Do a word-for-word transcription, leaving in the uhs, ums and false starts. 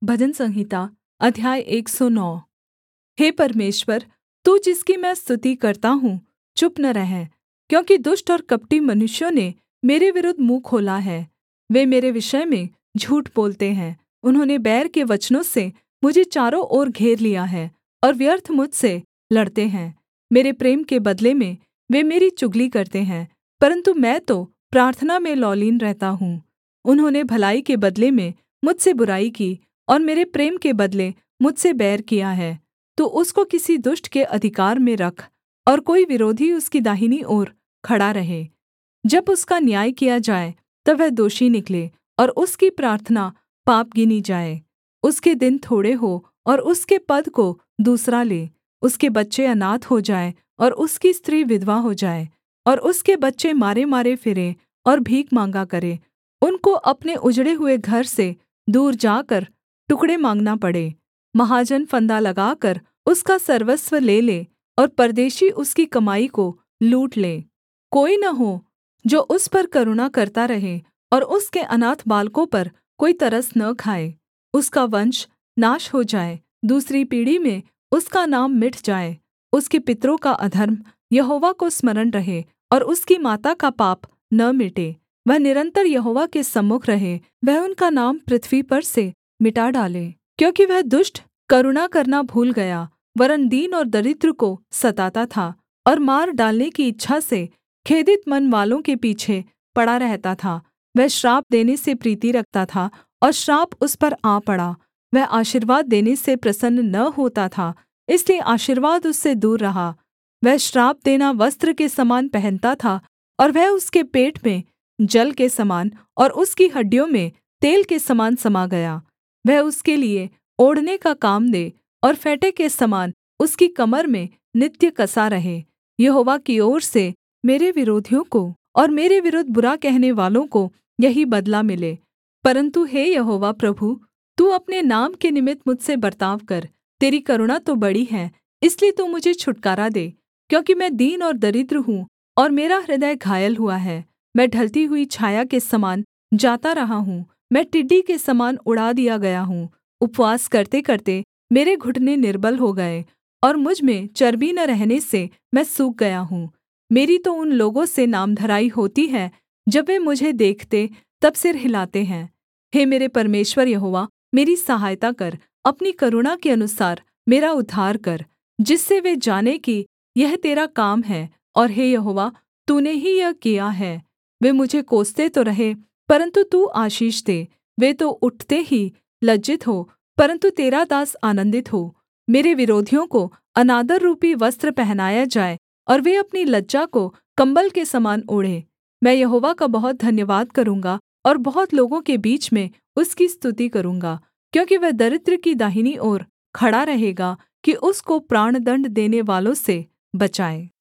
भजन संहिता अध्याय एक सौ नौ। हे परमेश्वर, तू जिसकी मैं स्तुति करता हूँ, चुप न रह, क्योंकि दुष्ट और कपटी मनुष्यों ने मेरे विरुद्ध मुँह खोला है। वे मेरे विषय में झूठ बोलते हैं। उन्होंने बैर के वचनों से मुझे चारों ओर घेर लिया है और व्यर्थ मुझसे लड़ते हैं। मेरे प्रेम के बदले में वे मेरी चुगली करते हैं, परन्तु मैं तो प्रार्थना में लौलीन रहता हूँ। उन्होंने भलाई के बदले में मुझसे बुराई की और मेरे प्रेम के बदले मुझसे बैर किया है। तू उसको किसी दुष्ट के अधिकार में रख और कोई विरोधी उसकी दाहिनी ओर खड़ा रहे। जब उसका न्याय किया जाए तब वह दोषी निकले और उसकी प्रार्थना पाप गिनी जाए। उसके दिन थोड़े हो और उसके पद को दूसरा ले। उसके बच्चे अनाथ हो जाएँ और उसकी स्त्री विधवा हो जाए, और उसके बच्चे मारे-मारे फिरें और भीख माँगा करें। उनको अपने उजड़े हुए घर से दूर जाकर टुकड़े माँगना पड़े। महाजन फंदा लगाकर उसका सर्वस्व ले ले और परदेशी उसकी कमाई को लूट ले। कोई न हो जो उस पर करुणा करता रहे और उसके अनाथ बालकों पर कोई तरस न खाए। उसका वंश नाश हो जाए, दूसरी पीढ़ी में उसका नाम मिट जाए। उसके पितरों का अधर्म यहोवा को स्मरण रहे और उसकी माता का पाप न मिटे। वह निरन्तर यहोवा के सम्मुख रहे, वह उनका नाम पृथ्वी पर से मिटा डाले। क्योंकि वह दुष्ट करुणा करना भूल गया, वरन् दीन और दरिद्र को सताता था और मार डालने की इच्छा से खेदित मन वालों के पीछे पड़ा रहता था। वह श्राप देने से प्रीति रखता था और श्राप उस पर आ पड़ा। वह आशीर्वाद देने से प्रसन्न न होता था, इसलिए आशीर्वाद उससे दूर रहा। वह श्राप देना वस्त्र के समान पहनता था और वह उसके पेट में जल के समान और उसकी हड्डियों में तेल के समान समा गया। वह उसके लिये ओढ़ने का काम दे और फेंटे के समान उसकी कमर में नित्य कसा रहे। यहोवा की ओर से मेरे विरोधियों को और मेरे विरुद्ध बुरा कहनेवालों को यही बदला मिले। परन्तु हे यहोवा प्रभु, तू अपने नाम के निमित्त मुझसे बर्ताव कर। तेरी करुणा तो बड़ी है, इसलिए तू मुझे छुटकारा दे। क्योंकि मैं दीन और दरिद्र हूँ और मेरा हृदय घायल हुआ है। मैं ढलती हुई छाया के समान जाता रहा हूँ, मैं टिड्डी के समान उड़ा दिया गया हूँ। उपवास करतेकरते मेरे घुटने निर्बल हो गए और मुझ में चर्बी न रहने से मैं सूख गया हूँ। मेरी तो उन लोगों से नामधराई होती है, जब वे मुझे देखते तब सिर हिलाते हैं। हे मेरे परमेश्वर यहोवा, मेरी सहायता कर, अपनी करुणा के अनुसार मेरा उद्धार कर, जिससे वे जाने कि यह तेरा काम है और हे यहोवा, तूने ही यह किया है। वे मुझे कोसते तो रहे, परन्तु तू आशीष दे। वे तो उठते ही लज्जित हो, परन्तु तेरा दास आनन्दित हो। मेरे विरोधियों को अनादर रूपी वस्त्र पहनाया जाए और वे अपनी लज्जा को कम्बल के समान ओढ़ें। मैं यहोवा का बहुत धन्यवाद करूँगा और बहुत लोगों के बीच में उसकी स्तुति करूँगा, क्योंकि वह दरिद्र की दाहिनी ओर खड़ा रहेगा कि उसको प्राणदण्ड देनेवालों से बचाए।